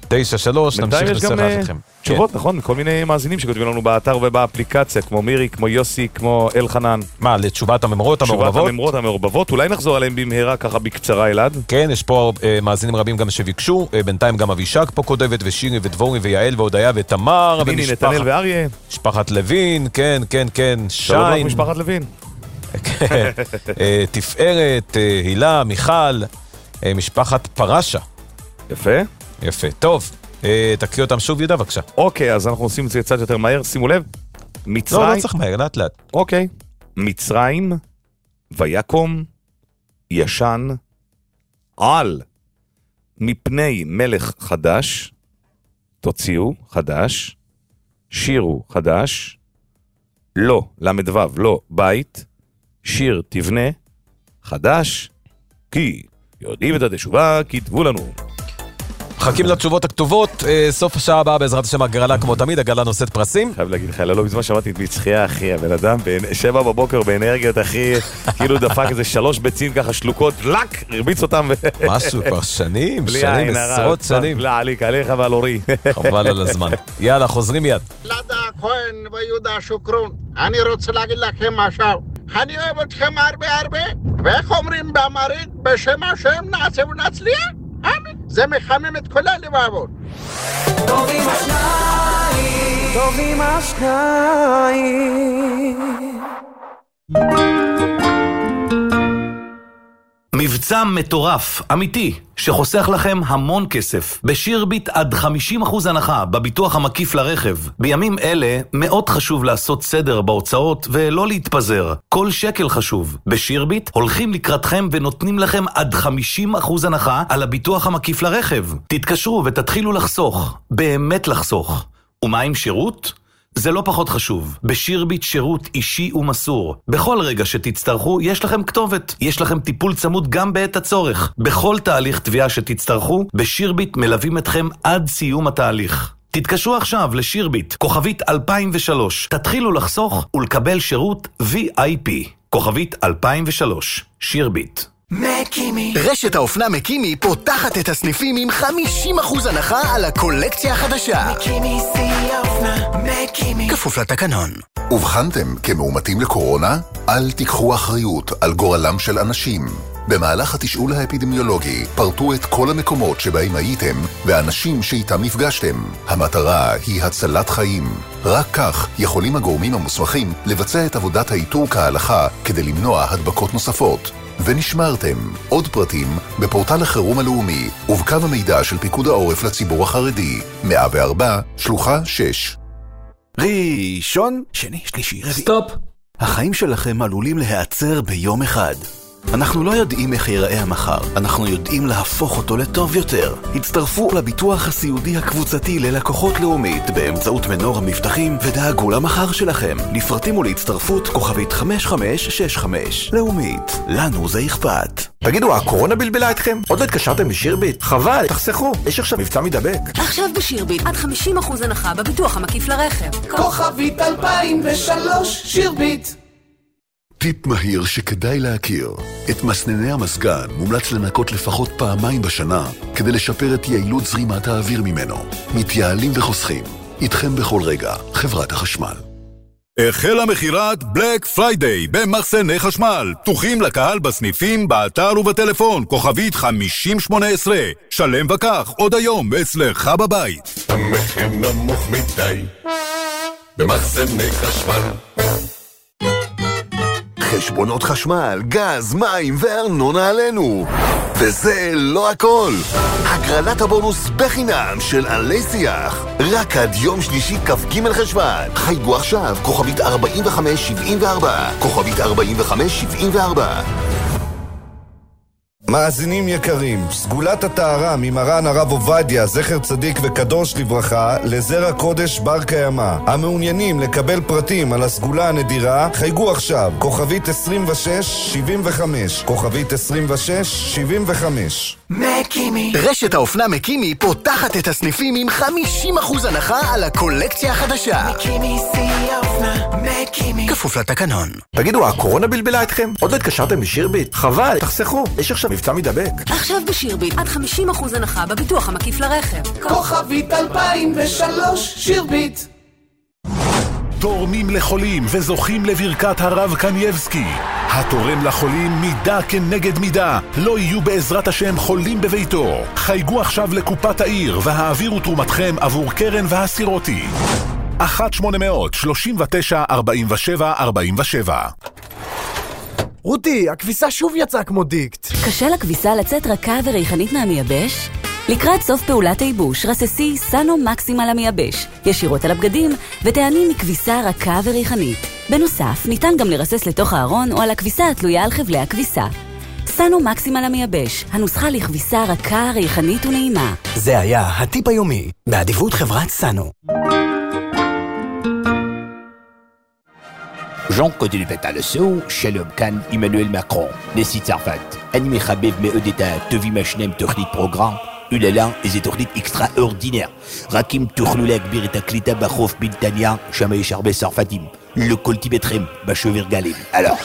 תשע שלוש, נמשיך לשוחח איתכם. תשובות, נכון? כל מיני מאזינים שכותבים לנו באתר ובאפליקציה, כמו מירי, כמו יוסי, כמו אלחנן. מה, לתשובת הממרות המעורבבות? תשובת הממרות המעורבבות, אולי נחזור עליהם במהרה ככה בקצרה, אלעד? כן, יש פה אה, מאזינים רבים גם שביקשו, אה, בינתיים גם אבישג פה כותבת, ושירי ודבורי ויעל והודיה ותמר, ניני, נתנאל ואריה. משפחת לוין, כן, כן, כן, שיין. שלום לך משפחת לוין. כן, אה, תפארת, אה, הילה, מיכל, אה, משפחת פרשה. יפה. יפה, טוב. תקריא אותם שוב, יהודה, בבקשה. אוקיי, אז אנחנו עושים את זה קצת יותר מהר, שימו לב. מצרים... לא, לא צריך מהר, לאט לאט. אוקיי. מצרים, ויקום, ישן, על, מפני מלך חדש, תוציאו, חדש, שירו, חדש, לא, למדו, לא, בית, שיר, תבנה, חדש, כי יודעים את התשובה, כתבו לנו. מחכים לתשובות הכתובות, סוף השעה הבאה בעזרת השם הגרלה כמו תמיד, הגרלה נושאת פרסים. חייב להגיד לך, לא בזמן שמעתי את מצחייה אחי, הבן אדם, שבע בבוקר באנרגיות אחי, כאילו דפק איזה שלוש ביצים ככה שלוקות, לק, הרביץ אותם. משהו, כבר שנים, שנים, עשרות שנים. לעליק, עליך ועל אורי. חבל על הזמן. יאללה, חוזרים מיד. לדה כהן ויהודה שוקרון, אני רוצה להגיד לכם משהו. אני אוהב אתכם הרבה הרבה, ואיך אומרים באמרית, בשם השם נעשה ונצליח? אמן. זה מחמם את כל הלבבות. טובים השניים, טובים השניים. מבצע מטורף, אמיתי, שחוסך לכם המון כסף. בשירביט עד חמישים אחוז הנחה בביטוח המקיף לרכב. בימים אלה מאוד חשוב לעשות סדר בהוצאות ולא להתפזר. כל שקל חשוב. בשירביט הולכים לקראתכם ונותנים לכם עד חמישים אחוז הנחה על הביטוח המקיף לרכב. תתקשרו ותתחילו לחסוך. באמת לחסוך. ומה עם שירות? זה לא פחות חשוב. בשירביט שירות אישי ומסור. בכל רגע שתצטרכו, יש לכם כתובת. יש לכם טיפול צמוד גם בעת הצורך. בכל תהליך תביעה שתצטרכו, בשירביט מלווים אתכם עד סיום התהליך. תתקשרו עכשיו לשירביט, כוכבית אלפיים ושלוש. תתחילו לחסוך ולקבל שירות וי איי פי. כוכבית אלפיים ושלוש. שירביט. מקימי. רשת האופנה מקימי פותחת את הסניפים עם חמישים אחוז הנחה על הקולקציה החדשה. מקימי שיא האופנה, מקימי. כפוף לתקנון. ובחנתם כמאומתים לקורונה? אל תיקחו אחריות על גורלם של אנשים. במהלך התשאול האפידמיולוגי פרטו את כל המקומות שבהם הייתם ואנשים שאיתם נפגשתם. המטרה היא הצלת חיים. רק כך יכולים הגורמים המוסמכים לבצע את עבודת האיתור כהלכה כדי למנוע הדבקות נוספות. ונשמרתם. עוד פרטים בפורטל החירום הלאומי ובקו המידע של פיקוד העורף לציבור החרדי. מאה וארבע, שלוחה שש. ראשון, שני, שלישי, רביעי. סטופ. החיים שלכם עלולים להיעצר ביום אחד. אנחנו לא יודעים איך ייראה המחר, אנחנו יודעים להפוך אותו לטוב יותר. הצטרפו לביטוח הסיעודי הקבוצתי ללקוחות לאומית באמצעות מנור המבטחים ודאגו למחר שלכם. לפרטים ולהצטרפות כוכבית חמש חמש שש חמש. לאומית, לנו זה אכפת. תגידו, הקורונה בלבלה אתכם? עוד לא התקשרתם בשירביט? חבל, תחסכו, יש עכשיו מבצע מדבק. עכשיו בשירביט עד חמישים אחוז הנחה בביטוח המקיף לרכב. כוכבית אלפיים ושלוש, שירביט. טיפ מהיר שכדאי להכיר. את מסנני המזגן מומלץ לנקות לפחות פעמיים בשנה כדי לשפר את יעילות זרימת האוויר ממנו. מתייעלים וחוסכים. איתכם בכל רגע, חברת החשמל. החלה מחירת בלק פריידיי במחסני חשמל. פתוחים לקהל בסניפים, באתר ובטלפון. כוכבית חמישים שמונה עשרה. שלם וכך, עוד היום אצלך בבית. המחיר נמוך מדי במחסני חשמל. חשבונות חשמל, גז, מים וארנונה עלינו. וזה לא הכל. הגרלת הבונוס בחינם של עלי שיח. רק עד יום שלישי כ"ג חשוון. חייגו עכשיו, כוכבית ארבעים וחמש שבעים וארבע. כוכבית ארבעים וחמש שבעים וארבע. מאזינים יקרים, סגולת הטהרה ממרן הרב עובדיה, זכר צדיק וקדוש לברכה, לזרע קודש בר קיימא. המעוניינים לקבל פרטים על הסגולה הנדירה, חייגו עכשיו, כוכבית עשרים ושש שבעים וחמש, כוכבית עשרים ושש שבעים וחמש. מקימי. רשת האופנה מקימי פותחת את הסניפים עם חמישים אחוז הנחה על הקולקציה החדשה. מקימי שיא האופנה, מקימי. כפוף לתקנון. תגידו, הקורונה בלבלה אתכם? עוד לא התקשרתם בשירביט? חבל, תחסכו, יש עכשיו מבצע סתם מדבק. עכשיו בשירביט, עד חמישים אחוז הנחה בביטוח המקיף לרכב. כוכבית אלפיים ושלוש, שירביט. תורמים לחולים וזוכים לברכת הרב קנייבסקי. התורם לחולים מידה כנגד מידה. לא יהיו בעזרת השם חולים בביתו. חייגו עכשיו לקופת העיר והעבירו תרומתכם עבור קרן והסירותי. אחת שמונה מאות שלושים ותשע ארבעים ושבע ארבעים ושבע. רותי, הכביסה שוב יצאה כמו דיקט. קשה לכביסה לצאת רכה וריחנית מהמייבש? לקראת סוף פעולת הייבוש, רססי סנו מקסימל המייבש, ישירות על הבגדים, ותעני מכביסה רכה וריחנית. בנוסף, ניתן גם לרסס לתוך הארון או על הכביסה התלויה על חבלי הכביסה. סנו מקסימל המייבש, הנוסחה לכביסה רכה, ריחנית ונעימה. זה היה הטיפ היומי, באדיבות חברת סנו. Jean Côté du Pétal Sou, Shalom Khan, Emmanuel Macron, Nessie Tsarfat, Animé Khabib Meodeta, Tevi Machnem, Tournit Programme, Ulala, et Tournit extraordinaire. Rakim Tournoulek, Birita Klita, Bachof, Bintania, Chamaï Charbé Sarfatim, le Coltibetrem, Bachevir Galim. Alors.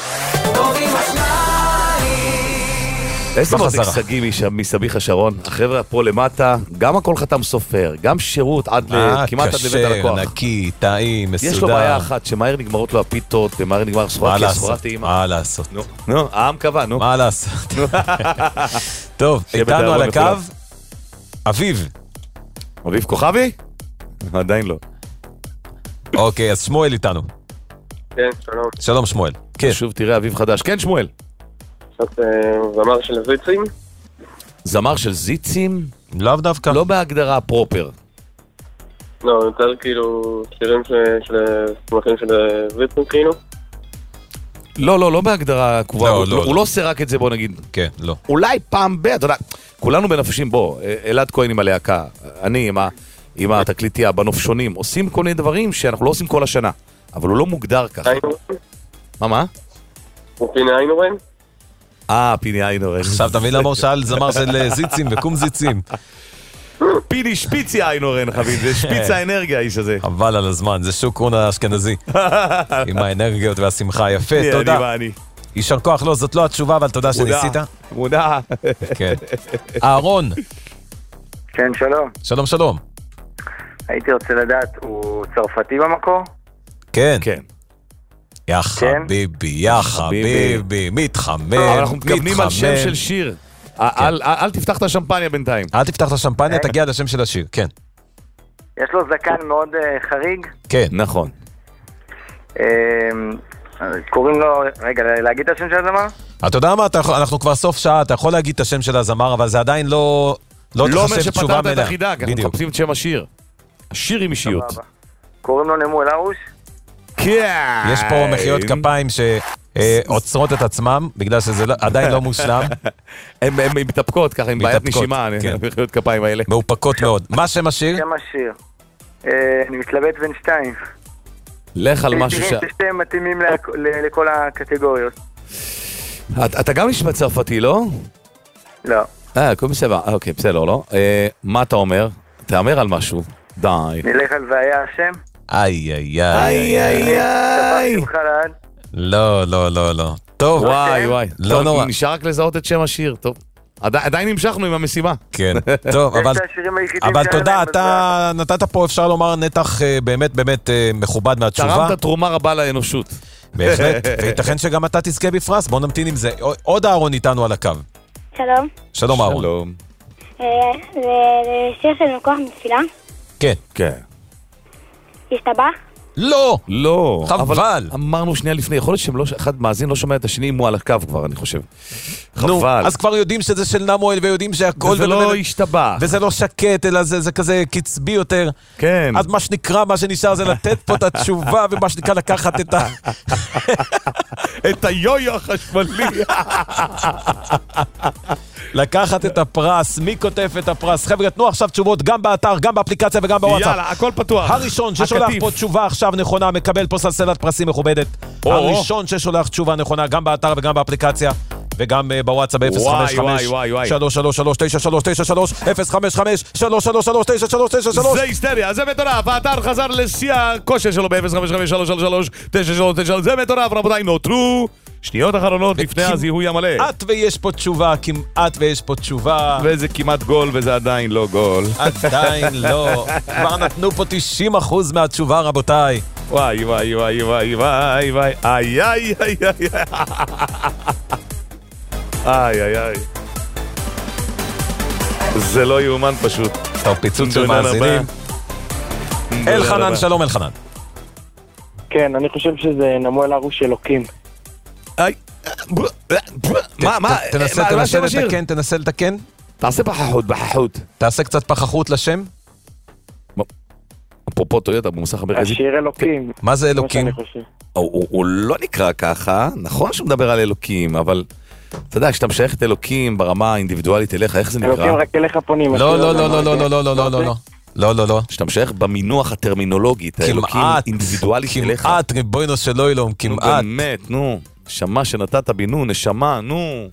איזה מותק סגי מסביח השרון, החבר'ה פה למטה, גם הכל חתם סופר, גם שירות עד כמעט עד לבית הלקוח. כשר, נקי, טעים, מסודר. יש לו בעיה אחת, שמהר נגמרות לו הפיתות, ומהר נגמר סחורה, כי הסחורה טעימה. מה לעשות? נו, נו, העם קבע, נו. מה לעשות? טוב, איתנו על הקו, אביב. אביב כוכבי? עדיין לא. אוקיי, אז שמואל איתנו. כן, שלום. שלום שמואל. כן. שוב תראה אביב חדש. כן, שמואל. זמר של זיצים? זמר של זיצים? לאו דווקא. לא בהגדרה פרופר. לא, יותר כאילו שירים של סמכים של זיצים כאילו? לא, לא, לא בהגדרה קבועה. הוא לא עושה רק את זה, בוא נגיד. כן, לא. אולי פעם ב... אתה יודע, כולנו בנפשים, בוא, אלעד כהן עם הלהקה, אני עם התקליטיה, בנופשונים, עושים כל מיני דברים שאנחנו לא עושים כל השנה, אבל הוא לא מוגדר ככה. מה, מה? הוא פיני איינורן? אה, פיני איינורן. עכשיו תבין למה הוא שאל זמר של זיצים וקום זיצים. פיני שפיצי איינורן, חביב, זה שפיץ האנרגיה האיש הזה. חבל על הזמן, זה שוקרון האשכנזי. עם האנרגיות והשמחה, יפה, תודה. יישר כוח, לא, זאת לא התשובה, אבל תודה שניסית. מודע. כן. אהרון. כן, שלום. שלום, שלום. הייתי רוצה לדעת, הוא צרפתי במקור? כן. כן. יא חביבי, יא חביבי, מתחמם, אבל אנחנו מתכוונים על שם של שיר. אל תפתח את השמפניה בינתיים. אל תפתח את השמפניה, תגיע לשם של השיר, כן. יש לו זקן מאוד חריג? כן. נכון. קוראים לו, רגע, להגיד את השם של הזמר? אתה יודע מה, אנחנו כבר סוף שעה, אתה יכול להגיד את השם של הזמר, אבל זה עדיין לא לא תחשב תשובה מלאה. לא אומר שפתרת את החידה, אנחנו מחפשים את שם השיר. השיר עם אישיות. קוראים לו נמואל הרוש? כן. יש פה מחיאות כפיים שעוצרות את עצמם, בגלל שזה עדיין לא מושלם. הן מתאפקות ככה, עם בעיית נשימה, מחיאות כפיים האלה. מאופקות מאוד. מה שם השיר? שם השיר. אני מתלבט בין שתיים. לך על משהו ש... שתיים מתאימים לכל הקטגוריות. אתה גם נשמע צרפתי, לא? לא. אה, כל בסדר. אוקיי, בסדר, לא? מה אתה אומר? תאמר על משהו. די. נלך על והיה השם? איי, איי, איי, איי, איי. לא, לא, לא, לא. טוב. וואי, וואי. לא נורא. נשאר רק לזהות את שם השיר, טוב. עדיין המשכנו עם המשימה. כן, טוב, אבל... אבל תודה, אתה נתת פה, אפשר לומר, נתח באמת באמת מכובד מהתשובה. תרמת תרומה רבה לאנושות. בהחלט, וייתכן שגם אתה תזכה בפרס, בוא נמתין עם זה. עוד אהרון איתנו על הקו. שלום. שלום אהרון. שלום. זה שיר של מקוח מתפילה? כן. כן. השתבח? לא! לא. חבל. אמרנו שנייה לפני, יכול להיות שאחד מאזין לא שומע את השני אם הוא על הקו כבר, אני חושב. חבל. אז כבר יודעים שזה של נמואל ויודעים שהכל... וזה לא השתבח. וזה לא שקט, אלא זה כזה קצבי יותר. כן. אז מה שנקרא, מה שנשאר זה לתת פה את התשובה, ומה שנקרא לקחת את ה... את היו-יו החשמלי. לקחת את הפרס, מי כותב את הפרס? חבר'ה, תנו עכשיו תשובות גם באתר, גם באפליקציה וגם בוואטסאפ. יאללה, הכל פתוח. הראשון ששולח פה תשובה עכשיו נכונה, מקבל פה סלסלת פרסים מכובדת. הראשון ששולח תשובה נכונה, גם באתר וגם באפליקציה, וגם בוואטסאפ ב-אפס חמש חמש שלוש שלוש שלוש תשע שלוש תשע שלוש אפס חמש חמש שלוש שלוש שלוש תשע שלוש תשע שלוש. זה היסטריה, זה מטורף. האתר חזר לשיא הכושר שלו ב-אפס חמש חמש שלוש שלוש שלוש תשע שלוש תשע שלוש. זה מטורף, רבותיי, נותרו שניות אחרונות לפני הזיהוי המלא. כמעט ויש פה תשובה, כמעט ויש פה תשובה. וזה כמעט גול, וזה עדיין לא גול. עדיין לא. כבר נתנו פה תשעים אחוז מהתשובה, רבותיי. וואי, וואי, וואי, וואי, וואי, וואי, איי, איי, איי, איי, איי, איי, איי. זה לא יאומן פשוט. טוב, פיצוץ של מאזינים. אלחנן, שלום אלחנן. כן, אני חושב שזה נמואל הרוש אלוקים. איי. מה, מה? תנסה לתקן, תנסה לתקן. תעשה פחחות, פחחות. תעשה קצת פחחות לשם. אפרופו טויוטה במוסך המרכזי. השיר אלוקים. מה זה אלוקים? הוא לא נקרא ככה, נכון שהוא מדבר על אלוקים, אבל אתה יודע, כשאתה משייך את אלוקים ברמה האינדיבידואלית אליך, איך זה נקרא? אלוקים רק אליך פונים. לא, לא, לא, לא, לא, לא, לא, לא, לא, לא. לא, לא, לא. שאתה משייך במינוח הטרמינולוגית, האלוקים אינדיבידואלית אליך. כמעט, ריבונו של אלוהים, כמעט. באמת, נו. נשמה שנתת בי, נו, נשמה, נו.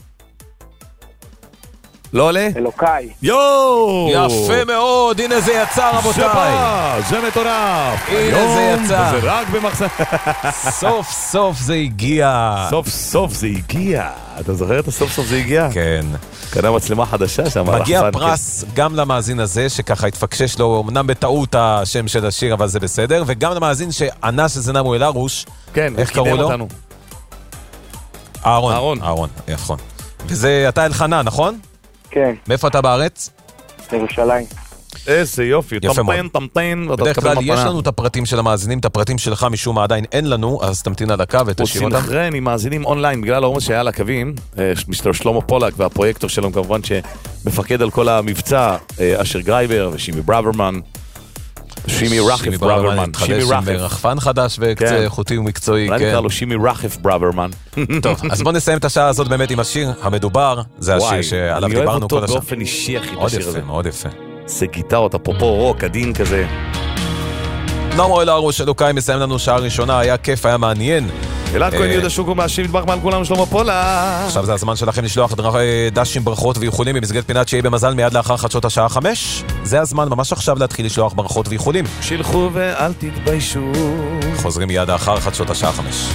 לא עולה? אלוקיי. יואו! יפה מאוד, הנה זה יצא רבותיי. זה מטורף. הנה זה יצא. זה רק במחסן. סוף סוף זה הגיע. סוף סוף זה הגיע. אתה זוכר את הסוף סוף זה הגיע? כן. קנה מצלמה חדשה שם. מגיע פרס גם למאזין הזה, שככה התפקשש לו, אמנם בטעות השם של השיר, אבל זה בסדר, וגם למאזין שענה שזה נמואל הרוש. כן, איך קראו לו? אהרון. אהרון. אהרון, יפה. וזה אתה אלחנן, נכון? כן. מאיפה אתה בארץ? ירושלים. איזה יופי, יפה מאוד. טמפיין, טמפיין. בדרך כלל יש לנו את הפרטים של המאזינים, את הפרטים שלך משום מה עדיין אין לנו, אז תמתין על הקו ותשאיר אותם. הוא סינכרן עם מאזינים אונליין, בגלל העומס שהיה על הקווים, מיסטר שלמה פולק והפרויקטור שלנו כמובן שמפקד על כל המבצע, אשר גרייבר ושימי ברוורמן. שימי רחף ברוורמן. שימי רחף. רחפן חדש וקצה איכותי ומקצועי. אולי נקרא לו שימי רחף ברוורמן. טוב, אז בוא נסיים את השעה הזאת באמת עם השיר המדובר. זה השיר שעליו דיברנו כל השעה. אני אוהב אותו באופן אישי, אחי, את השיר הזה. מאוד יפה, מאוד יפה. זה גיטרות, אפרופו רוק, עדין כזה. נמואל הרוש אלוקיי מסיים לנו שעה ראשונה, היה כיף, היה מעניין. אלעד כהן יהודה שוקו מאשים מטבח מעל כולם שלמה פולה. עכשיו זה הזמן שלכם לשלוח דשים ברכות ואיחולים במסגרת פינת שיהיה במזל מיד לאחר חדשות השעה חמש. זה הזמן ממש עכשיו להתחיל לשלוח ברכות ואיחולים. שילחו ואל תתביישו. חוזרים מיד לאחר חדשות השעה חמש.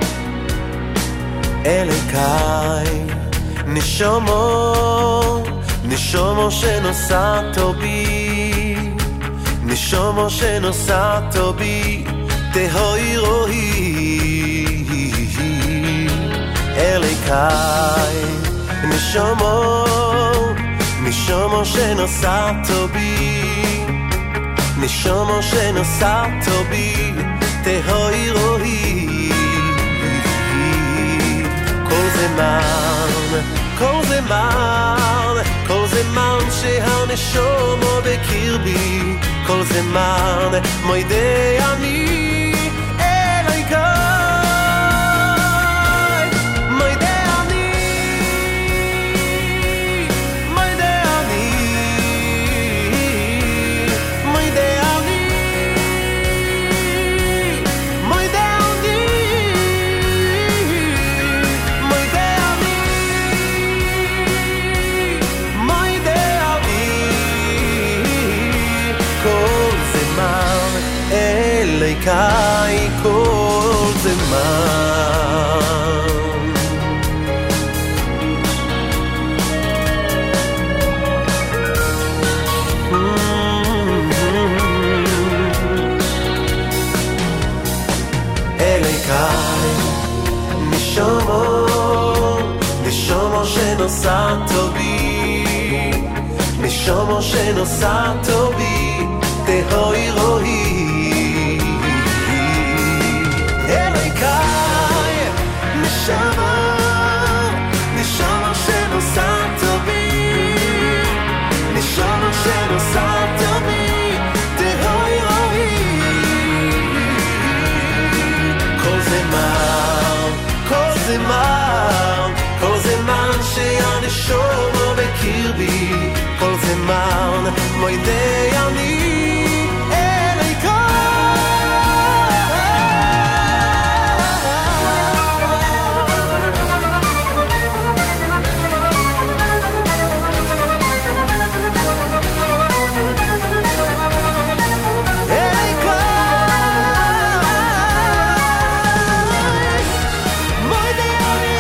אלוקיי נשומו נשומו שנוסעתו בי נשומו שנוסעתו בי תהוי רואי אלוקיי נשומו נשומו שנוסעתו בי נשומו שנוסעתו בי תהוי רואי כל זמן כל זמן כל זמן שהנשומו בקרבי כל זמן מוידי אני אלוהיקי מוידי אני מוידי אני מוידי אני מוידי אני מוידי אני מוידי אני כל זמן אלוהיקי כל זמן אלוהיקי נשומו נשומו שנוסעתו בי נשומו שנוסעתו בי תהוי רואי אלוהיקי נשומו נשומו שנוסעתו בי נשומו שנוסעתו בי תהוי רואי כל זמן כל זמן כל זמן שהנשומו בקרבי כל זמן מוידי אני מוידי אני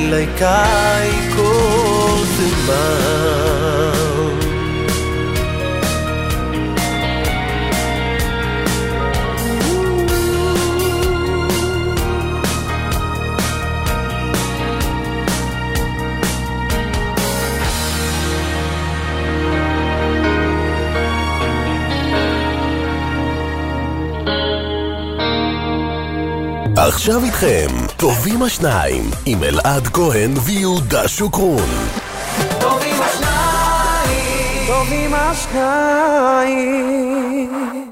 laikai kol zeman. עכשיו איתכם, טובים השניים, עם אלעד כהן ויהודה שוקרון. טובים השניים, טובים השניים.